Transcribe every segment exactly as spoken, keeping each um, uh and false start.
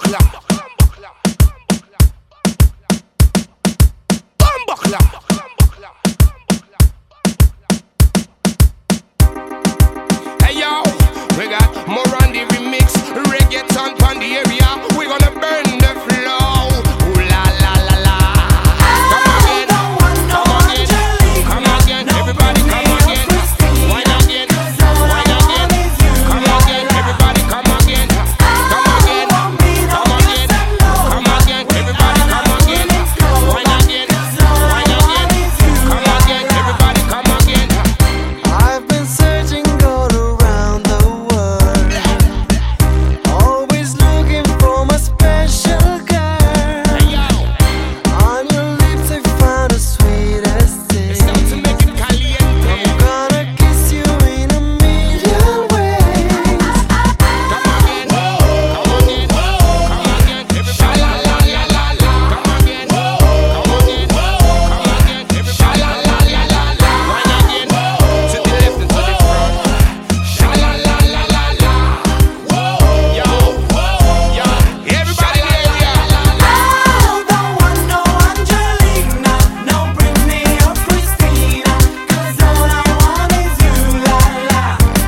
Hey yo, we got more on the remix, reggaeton on the area. We gonna burn the flow. Ooh la la la la. Come again, come again, come again, everybody come again. Wine again, wine again, come again, everybody come again. Come again, come again, come again, everybody come again. Wine again, wine again, come again, everybody come again. I've been searching all around the world, always looking for my special girl. Hey yo, On your lips I found the sweetest it's time to thing. make it caliente. Gonna kiss you in a million ways. Come again, come again, come again, everybody. La la la la la. Come again, come again, come again, everybody. La la la la la. Wine again, to the left and to the front. Sha la la la la la. Yo, yo, everybody in the area. I don't want no Angelina, no Britney or Christina, 'cause all I want is you, la la.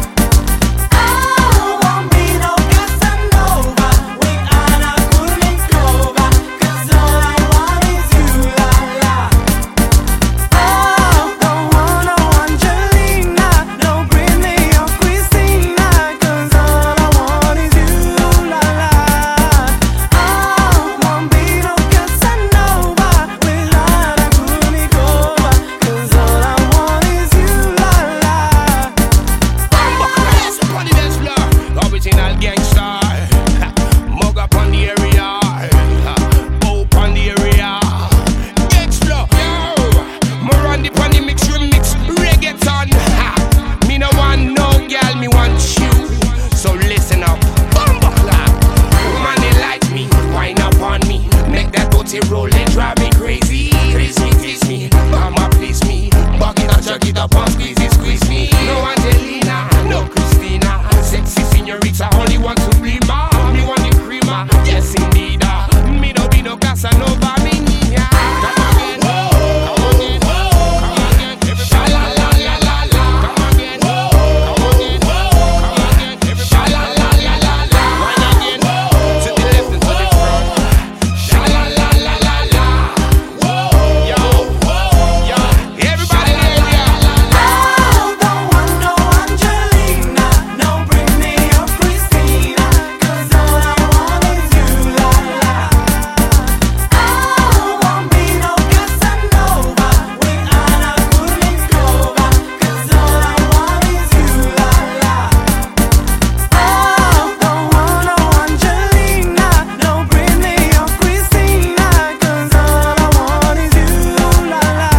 I won't be no Casanova with Anna Kournikova, 'cause all I want is you, la la. I don't want no Angelina, no Britney or Christina, 'cause all I want is you, la la. I won't be no Casanova with Anna Kournikova, 'cause all I want is you, la la. Yes, upon the dance floor. Original gangster. Mug up on the area. Hope on the area. Gangster. Yo, Morandi on the mix remix. Reggaeton. Ha. Me no want no girl, me want you. So listen up. Bumbuckler. Woman, they like me. Wine up on me. Make that booty roll and drive me crazy. Please me, please me. Mama, please me. Bug it up, jug it up, and squeeze it, squeeze me. No Angelina, no Christina. Sexy señorita, only want to be ma. Me want the creamer, yes indeed. ah. Me no be no Casanova, me niña. Come again, come again, come again. Sha la la la la la. Come again, come again, come again. Sha la la la la la. Wine again, to the left and to the front. Sha la la la la la. Yo, yo, everybody in the area. I don't want no Angelina, no Britney or Christina, 'cause all I want is you, la la. I won't be no Casanova with Anna Kournikova, 'cause all I want is you, la la. I don't want no Angelina, no Britney or Christina, 'cause all I want is you, la la.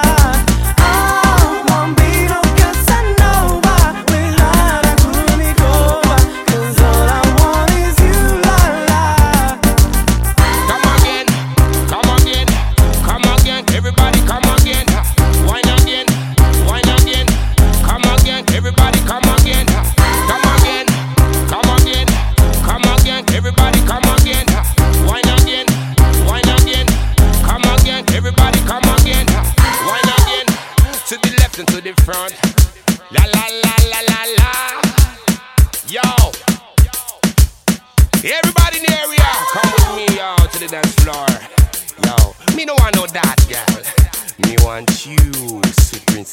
I won't be no Casanova with Anna Kournikova, 'cause all I want is you, la la. Come again, come again, come again, everybody come again. Wine again, wine again, come again, everybody come again. Come again, come again, come again, everybody come again. Wine again, wine again, come again, everybody come again. Wine again, to the left and to the front. La la la la la la. Yo. Everybody in the area, come with me, yo, to the dance floor. Yo, me no want no that, girl. Me want you, sweet